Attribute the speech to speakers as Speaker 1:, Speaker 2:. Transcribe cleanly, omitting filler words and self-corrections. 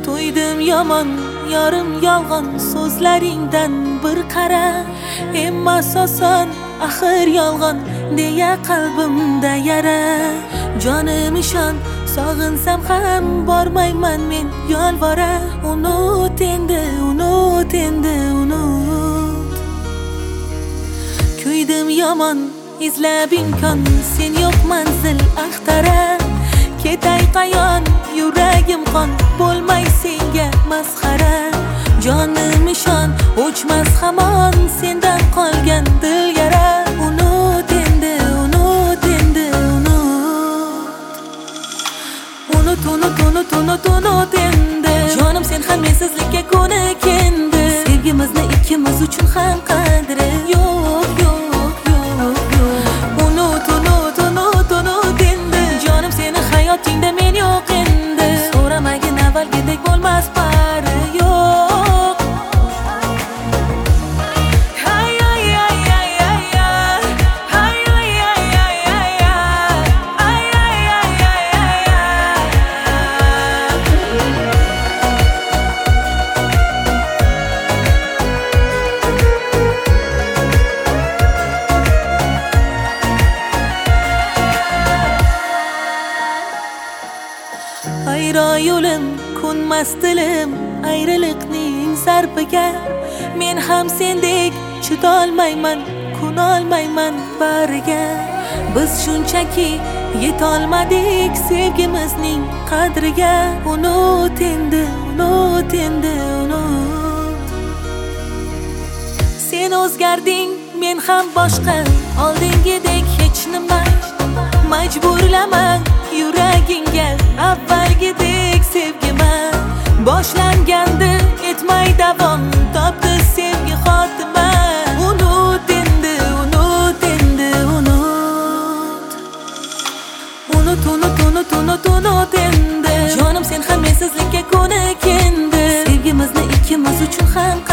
Speaker 1: To'ydim yomon, yorim yolg'on, so'zlaringdan bir qara. Emmas oson, axir yolg'on, deya qalbimda yara. Jonim ishon, sog'insam ham bormayman men yolvora. Unut endi, unut endi, unut. Kuydim yomon, izlab imkon, sen yo'q manzil axtara. Ketay qayon, yuragim qon, bo'lmay senga masxara. Jonim ishon, o'chmas hamon sendan qolgan dil yara. Unut endi, unut endi, unut. Unut, unut, unut, unut, unut endi. Jonim sen ham mensizlikka ko'nikindi. Sevgimizni ikkimiz uchun ham qadri yo'q, yo'q, yo'q, yo'q. Unut, unut, unut, unut endi. Jonim seni hayotingda men yo'q endi. So'ramagin avvalgidek bo'lmas pari yo'q. Hay ay ay ay ay ay. Hay ay ay ay ay ay. Ay ay ay ay ay ay. Ayro yo'lim, ko'nmas dilim, ayriliqning zarbiga. Men ham sendek chidolmayman, ko'nolmayman bariga. Biz shunchaki yetolmadik sevgimizning qadriga. Unut endi, unut endi, unut. Sen o'zgarding, men ham boshqa, oldingidek hech nima. Majburlama yuragingga avvalgidek sevgima. Boshlangandi etmay davom, topdi sevgi xotima. Unut endi, unut endi, unut. Unut, unut, unut, unut, unut endi. Jonim sen ham mensizlikka ko'nikindi. Sevgimizni ikkimiz uchun ham